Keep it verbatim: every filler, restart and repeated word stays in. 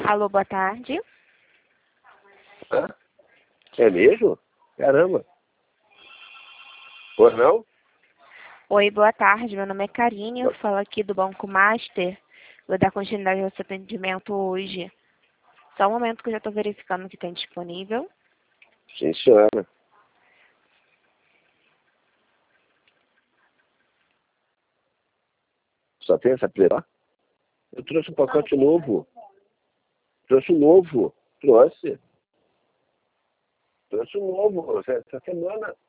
Alô, boa tarde. Hã? É mesmo? Caramba. Pois não? Oi, boa tarde. Meu nome é Karine. Eu falo aqui do Banco Master. Vou dar continuidade ao seu atendimento hoje. Só um momento que eu já estou verificando o que tem disponível. Sim, senhora. Só tem essa play lá? Eu trouxe um pacote novo. Trouxe um novo. Trouxe. Trouxe um novo. Essa essa semana.